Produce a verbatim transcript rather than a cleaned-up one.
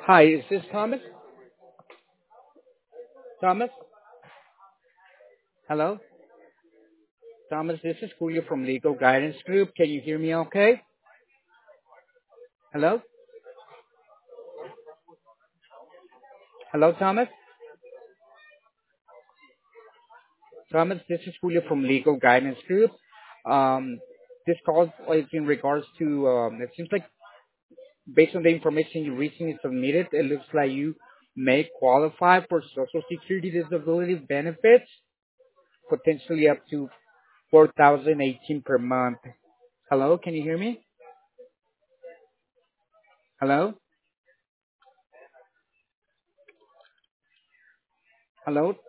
Hi, is this Thomas? Thomas? Hello? Thomas, this is Julio from Legal Guidance Group. Can you hear me okay? Hello? Hello, Thomas? Thomas, this is Julio from Legal Guidance Group. Um, this call is in regards to, um, it seems like based on the information you recently submitted, it looks like you may qualify for Social Security disability benefits, potentially up to four thousand eighteen per month. Hello, can you hear me? Hello? Hello?